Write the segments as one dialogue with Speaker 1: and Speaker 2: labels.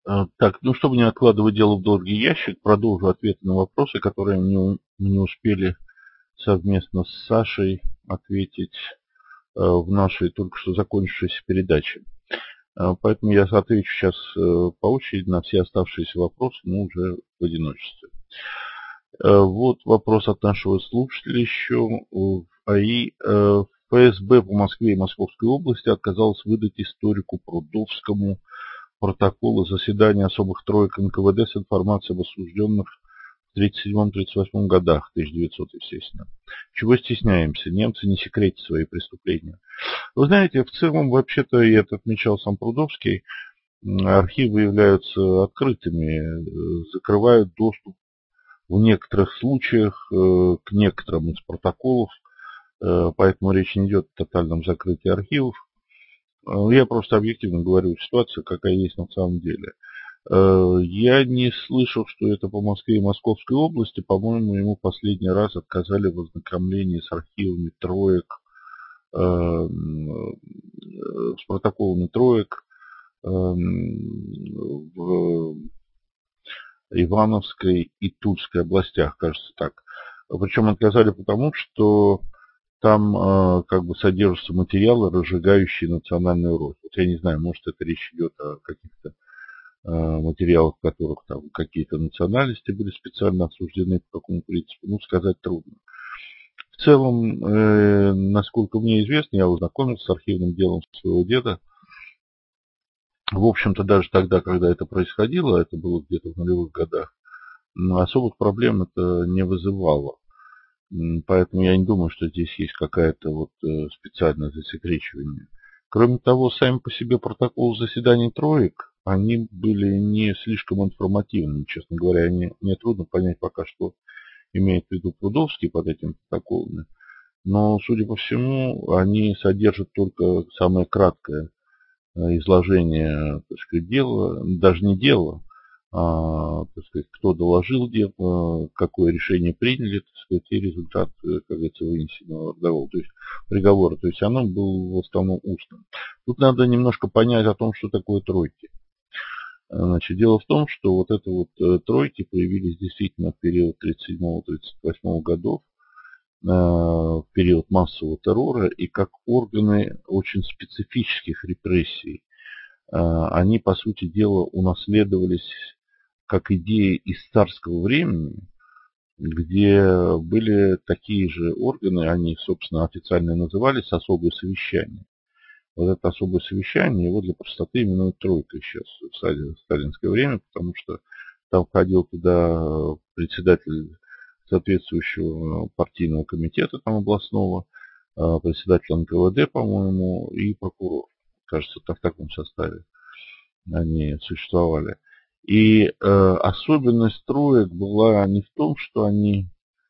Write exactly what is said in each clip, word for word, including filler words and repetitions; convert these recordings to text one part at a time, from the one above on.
Speaker 1: А, Так, ну чтобы не откладывать дело в долгий ящик, продолжу ответы на вопросы, которые мне у- не успели совместно с Сашей ответить э, в нашей только что закончившейся передаче. А, Поэтому я отвечу сейчас э, по очереди на все оставшиеся вопросы, но уже в одиночестве. Э, Вот вопрос от нашего слушателя еще. В АИ э, ФСБ по Москве и Московской области отказалась выдать историку Прудовскому протоколы заседания особых троек эн ка вэ дэ с информацией об осужденных в тридцать седьмом — тридцать восьмом годах, тысяча девятьсот, естественно. Чего стесняемся? Немцы не секретят свои преступления. Вы знаете, в целом, вообще-то, и это отмечал сам Прудовский, м, архивы являются открытыми, э, закрывают доступ в некоторых случаях э, к некоторым из протоколов, э, поэтому речь не идет о тотальном закрытии архивов. Э, Я просто объективно говорю ситуацию, какая есть на самом деле. Э, Я не слышал, что это по Москве и Московской области. По-моему, ему последний раз отказали в ознакомлении с архивами троек, э, м, э, с протоколами троек э, м, в Ивановской и Тульской областях, кажется так. Причем отказали потому, что там э, как бы содержатся материалы, разжигающие национальную розь. Вот я не знаю, может это речь идет о каких-то э, материалах, в которых там какие-то национальности были специально осуждены по какому принципу, ну, сказать трудно. В целом, э, насколько мне известно, я ознакомился с архивным делом своего деда. В общем-то, даже тогда, когда это происходило, это было где-то в нулевых годах, м, особых проблем это не вызывало. М, Поэтому я не думаю, что здесь есть какая-то вот э, специальное засекречивание. Кроме того, сами по себе протоколы заседаний троек, они были не слишком информативными, честно говоря. Они, мне трудно понять пока, что имеет в виду Прудовский под этим протоколами. Но, судя по всему, они содержат только самое краткое э, изложение, так сказать, дела, даже не дела, а, так сказать, кто доложил дело, какое решение приняли, так сказать, и результат, э, как говорится, вынесенного договора, то есть приговора. То есть оно было в основном устным. Тут надо немножко понять о том, что такое тройки. Значит, дело в том, что вот это вот э, тройки появились действительно в период тридцать седьмого — тридцать восьмого годов, э, в период массового террора и как органы очень специфических репрессий. Э, Они, по сути дела, унаследовались как идеи из царского времени, где были такие же органы, они, собственно, официально назывались особые совещания. Вот это особое совещание, его для простоты именуют тройкой сейчас в стали- в сталинское время, потому что там входил туда председатель соответствующего партийного комитета там областного, э, председатель эн ка вэ дэ, по-моему, и прокурор. Кажется, так в таком составе они существовали. И э, особенность троек была не в том, что они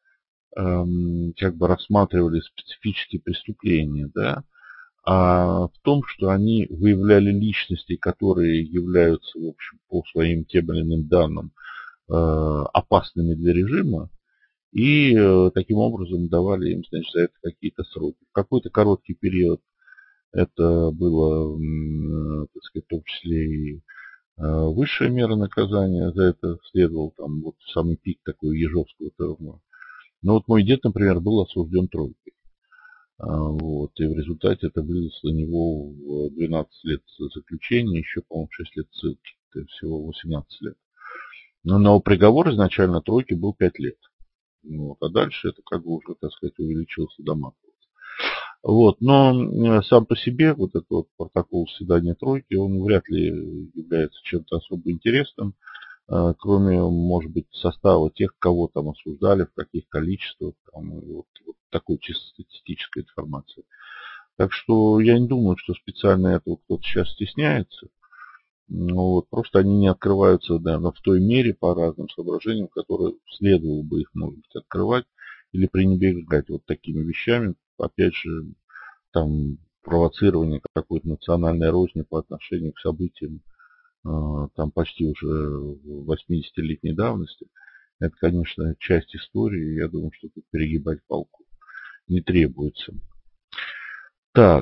Speaker 1: эм, как бы рассматривали специфические преступления, да, а в том, что они выявляли личности, которые являются, в общем, по своим тем или иным данным э, опасными для режима, и э, таким образом давали им, значит, за это какие-то сроки. В какой-то короткий период это было, м, э, так сказать, в том числе и э, высшая мера наказания, за это следовал там вот самый пик такой ежовского террора. Но вот мой дед, например, был осужден тройкой. А, Вот, и в результате это вылилось на него в двенадцать лет заключения, еще, по-моему, шесть лет ссылки. Это всего восемнадцать лет. Но, но приговор изначально тройки был пять лет. Вот, а дальше это как бы уже, так сказать, увеличился до максимума. Вот, но э, сам по себе вот этот вот протокол заседания тройки, он вряд ли является чем-то особо интересным, э, кроме, может быть, состава тех, кого там осуждали, в каких количествах, там, и вот, вот такой чисто статистической информации. Так что я не думаю, что специально этого кто-то сейчас стесняется. Ну, вот, просто они не открываются, наверное, в той мере по разным соображениям, которые следовало бы их, может быть, открывать или пренебрегать вот такими вещами. Опять же, там провоцирование какой-то национальной розни по отношению к событиям э, там почти уже восьмидесятилетней давности. Это, конечно, часть истории. Я думаю, что тут перегибать палку не требуется. Так,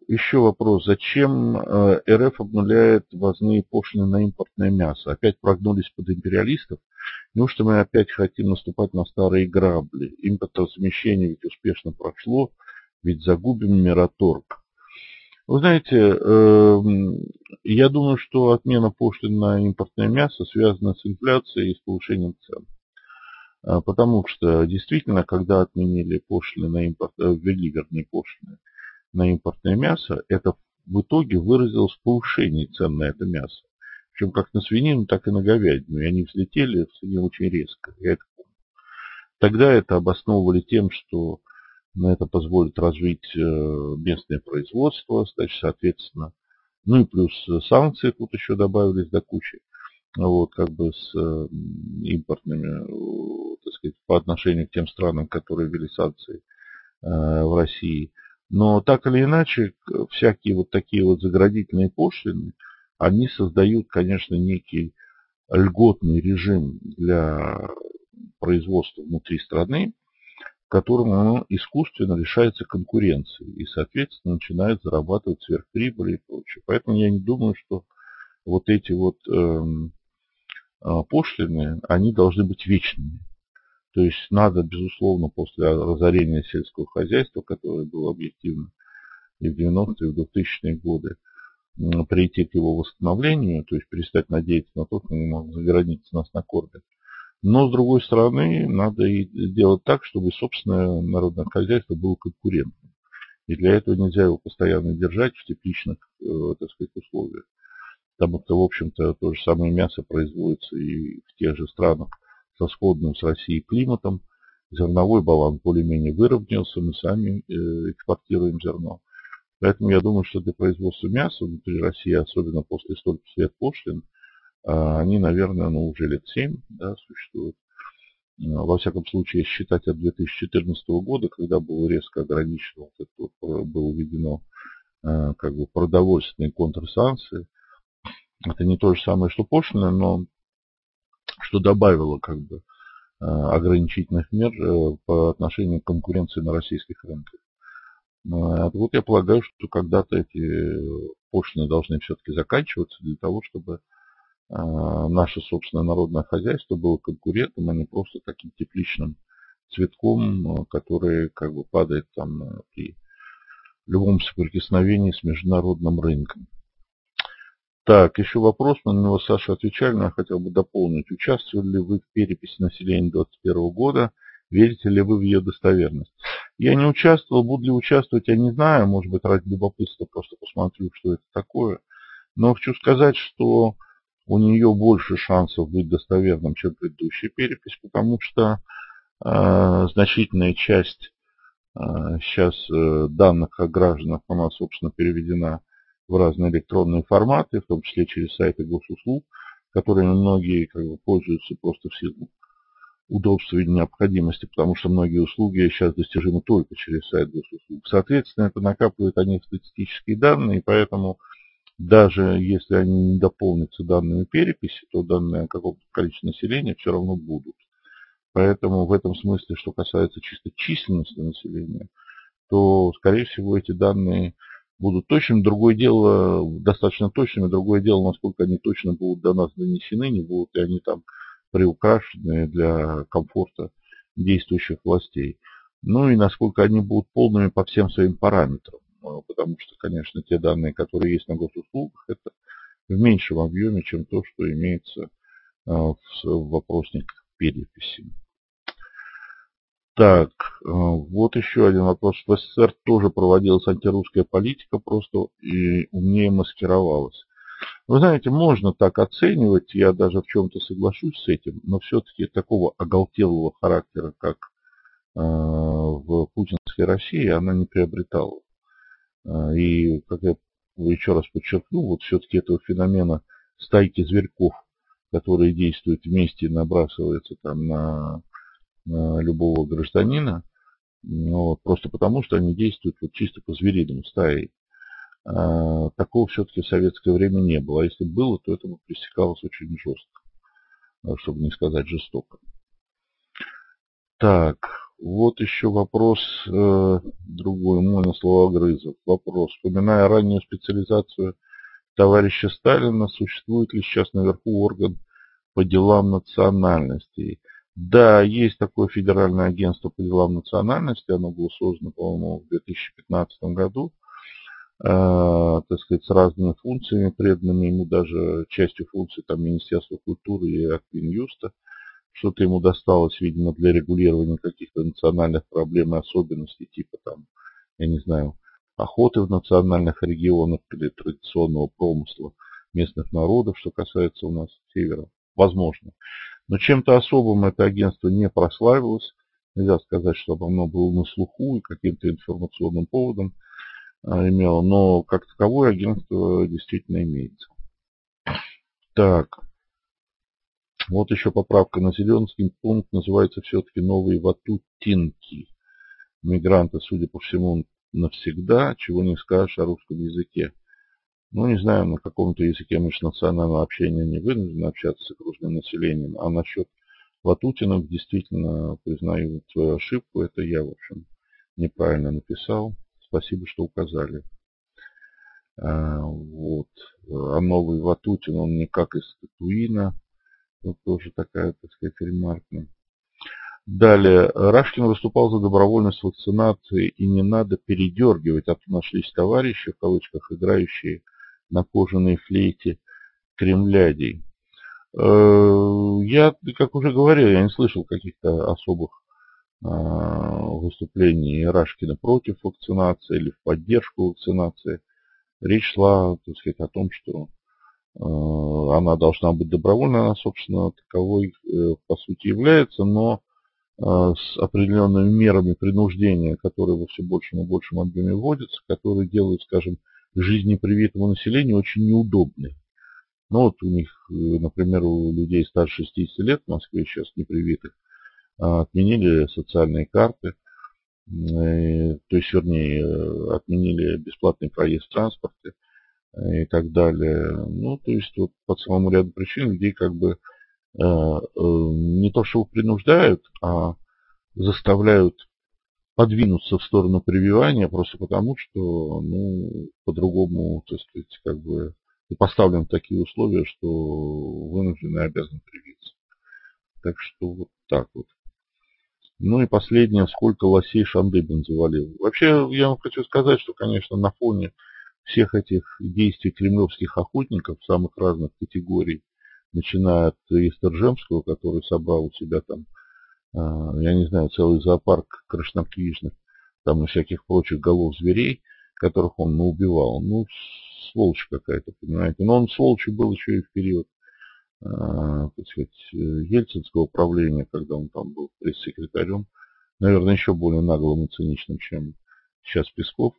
Speaker 1: Еще вопрос. Зачем э, РФ обнуляет ввозные пошлины на импортное мясо? Опять прогнулись под империалистов? Неужто мы опять хотим наступать на старые грабли? Импортозамещение ведь успешно прошло, ведь загубим мираторг. Вы знаете, э, я думаю, что отмена пошлин на импортное мясо связана с инфляцией и с повышением цен. Потому что действительно, когда отменили пошлины на импорт, ввели, вернее, пошлины на импортное мясо, это в итоге выразилось в повышении цен на это мясо. Причем как на свинину, так и на говядину. И они взлетели в цене очень резко. Я это помню. Тогда это обосновывали тем, что это позволит развить местное производство, значит, соответственно. Ну и плюс санкции тут еще добавились до кучи. Вот, как бы с импортными, так сказать, по отношению к тем странам, которые ввели санкции в России. Но так или иначе, всякие вот такие вот заградительные пошлины, они создают, конечно, некий льготный режим для производства внутри страны, которым оно искусственно лишается конкуренции и, соответственно, начинает зарабатывать сверхприбыли и прочее. Поэтому я не думаю, что вот эти вот эм, пошлины, они должны быть вечными. То есть надо, безусловно, после разорения сельского хозяйства, которое было объективно и в девяностые, и в двухтысячные годы, прийти к его восстановлению, то есть перестать надеяться на то, что заграница нас накормит. Но, с другой стороны, надо и сделать так, чтобы собственное народное хозяйство было конкурентным. И для этого нельзя его постоянно держать в тепличных, так сказать, условиях. Потому что, в общем-то, то же самое мясо производится и в тех же странах со сходным с Россией климатом. Зерновой баланс более-менее выровнялся, мы сами экспортируем зерно. Поэтому я думаю, что для производства мяса внутри России, особенно после стольких лет пошлин, они, наверное, ну, уже лет семь, да, существуют. Во всяком случае, считать от две тысячи четырнадцатого года, когда было резко ограничено, вот это, было введено как бы продовольственные контрсанкции. Это не то же самое, что пошлина, но что добавило как бы ограничительных мер по отношению к конкуренции на российских рынках. Вот я полагаю, что когда-то эти пошлины должны все-таки заканчиваться для того, чтобы наше собственное народное хозяйство было конкурентом, а не просто таким тепличным цветком, который как бы падает там при любом соприкосновении с международным рынком. Так, еще вопрос, мы на него, Саша, отвечали, но я хотел бы дополнить. Участвовали ли вы в переписи населения двадцать первого года? Верите ли вы в ее достоверность? Я не участвовал, буду ли участвовать, я не знаю. Может быть, ради любопытства просто посмотрю, что это такое. Но хочу сказать, что у нее больше шансов быть достоверным, чем предыдущая перепись, потому что э, значительная часть э, сейчас э, данных о гражданах, она, собственно, переведена в разные электронные форматы, в том числе через сайты госуслуг, которыми многие как бы, пользуются просто в силу удобства и необходимости, потому что многие услуги сейчас достижимы только через сайт госуслуг. Соответственно, это накапливает они статистические данные, и поэтому даже если они не дополнятся данными переписи, то данные о каком-то количестве населения все равно будут. Поэтому в этом смысле, что касается чисто численности населения, то, скорее всего, эти данные будут точными. Другое дело, достаточно точными. Другое дело, насколько они точно будут до нас донесены, не будут ли они там приукрашены для комфорта действующих властей. Ну и насколько они будут полными по всем своим параметрам. Потому что, конечно, те данные, которые есть на госуслугах, это в меньшем объеме, чем то, что имеется в вопросниках переписи. Так, вот еще один вопрос. В СССР тоже проводилась антирусская политика, просто и умнее маскировалась. Вы знаете, можно так оценивать, я даже в чем-то соглашусь с этим, но все-таки такого оголтелого характера, как в путинской России, она не приобретала. И, как я еще раз подчеркну, вот все-таки этого феномена стайки зверьков, которые действуют вместе и набрасываются там на, на любого гражданина, но просто потому, что они действуют вот чисто по-звериному, стаей. А, такого все-таки в советское время не было. А если было, то это пресекалось очень жестко, чтобы не сказать жестоко. Так, Вот еще вопрос э, другой, мой на Словогрызов. Вопрос. Вспоминая раннюю специализацию товарища Сталина, существует ли сейчас наверху орган по делам национальностей? Да, есть такое федеральное агентство по делам национальностей, оно было создано, по-моему, в две тысячи пятнадцатом году, э, так сказать, с разными функциями, преданными ему даже частью функций там, Министерства культуры и от Минюста. Что-то ему досталось, видимо, для регулирования каких-то национальных проблем и особенностей, типа там, я не знаю, охоты в национальных регионах или традиционного промысла местных народов, что касается у нас севера. Возможно. Но чем-то особым это агентство не прославилось. Нельзя сказать, чтобы оно было на слуху и каким-то информационным поводом а, имело, но как таковое агентство действительно имеется. Так. Вот еще поправка на Зеленский пункт называется все-таки новые ватутинки. Мигранты, судя по всему, навсегда, чего не скажешь о русском языке. Ну, не знаю, на каком-то языке межнационального общения не вынуждены общаться с окружным населением. А насчет ватутинок действительно признаю свою ошибку. Это я, в общем, неправильно написал. Спасибо, что указали. А, вот. А новый Ватутин, он не как из Татуина. Вот тоже такая, так сказать, ремарка. Далее. Рашкин выступал за добровольность вакцинации, и не надо передергивать, а то нашлись товарищи, в кавычках, играющие на кожаной флейте кремлядей. Я, как уже говорил, я не слышал каких-то особых выступлений Рашкина против вакцинации или в поддержку вакцинации. Речь шла, так сказать, о том, что она должна быть добровольной, она, собственно, таковой по сути является, но с определенными мерами принуждения, которые во все большем и большем объеме вводятся, которые делают, скажем, жизнь непривитому населению очень неудобной. Ну вот у них, например, у людей старше шестидесяти лет в Москве сейчас непривитых отменили социальные карты, то есть, вернее, отменили бесплатный проезд в транспорте и так далее. Ну, то есть, вот по целому ряду причин людей как бы не то что принуждают, а заставляют подвинуться в сторону прививания просто потому, что, ну, по-другому, так сказать, как бы поставлен в такие условия, что вынуждены и обязаны привиться. Так что вот так вот. Ну и последнее, сколько лосей Шандыбин завалил. Вообще, я вам хочу сказать, что, конечно, на фоне всех этих действий кремлевских охотников самых разных категорий, начиная от Истержемского, который собрал у себя там, я не знаю, целый зоопарк краснокнижных, там и всяких прочих голов зверей, которых он наубивал. Ну, сволочь какая-то, понимаете. Но он сволочью был еще и в период, так сказать, ельцинского правления, когда он там был пресс-секретарем. Наверное, еще более наглым и циничным, чем сейчас Песков.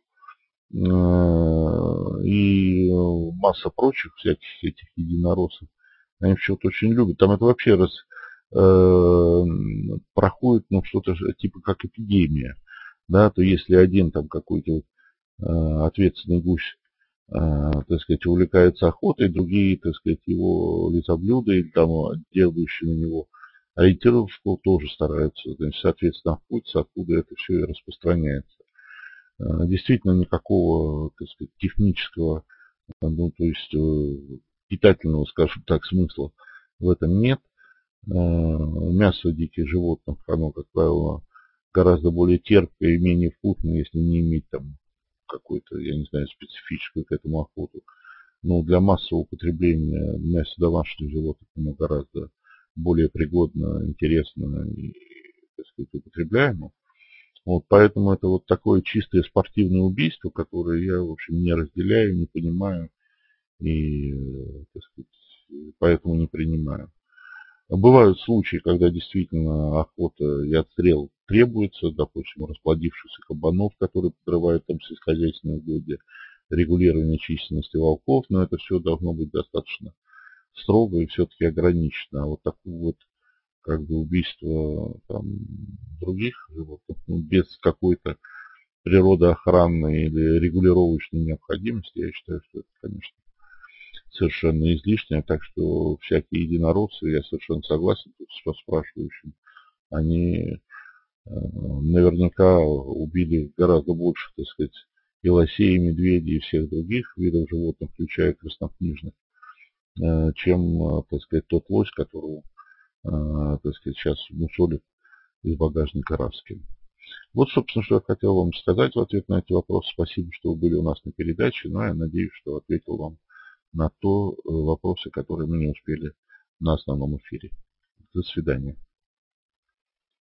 Speaker 1: И масса прочих всяких этих единороссов. Они почему-то очень любят. Там это вообще раз э, проходит, ну, что-то типа как эпидемия. Да, то если один там какой-то э, ответственный гусь, э, так сказать, увлекается охотой, другие, так сказать, его лизоблюда или там делающие на него ориентироваться тоже стараются, значит, соответственно, охотиться, откуда это все и распространяется. Действительно никакого, так сказать, технического, ну, то есть питательного, скажем так, смысла в этом нет. Мясо диких животных, оно, как правило, гораздо более терпкое и менее вкусное, если не иметь там какой-то, я не знаю, специфическую к этому охоту. Но для массового употребления мясо домашних животных оно гораздо более пригодно, интересно и, так сказать, употребляемо. Вот, поэтому это вот такое чистое спортивное убийство, которое я, в общем, не разделяю, не понимаю и, так сказать, поэтому не принимаю. Бывают случаи, когда действительно охота и отстрел требуется, допустим, расплодившихся кабанов, которые подрывают там сельскохозяйственные угодья, регулирование численности волков, но это все должно быть достаточно строго и все-таки ограничено. А вот такое вот как бы убийство там, других животных, ну, без какой-то природоохранной или регулировочной необходимости, я считаю, что это, конечно, совершенно излишнее. Так что всякие единороссы, я совершенно согласен тут с спрашивающим, они наверняка убили гораздо больше, так сказать, и лосей, и медведей, и всех других видов животных, включая краснокнижных, чем, так сказать, тот лось, которого, так сказать, сейчас мусолит из багажника Раскин. Вот, собственно, что я хотел вам сказать в ответ на эти вопросы. Спасибо, что вы были у нас на передаче. Но я надеюсь, что ответил вам на то вопросы, которые мы не успели на основном эфире. До свидания.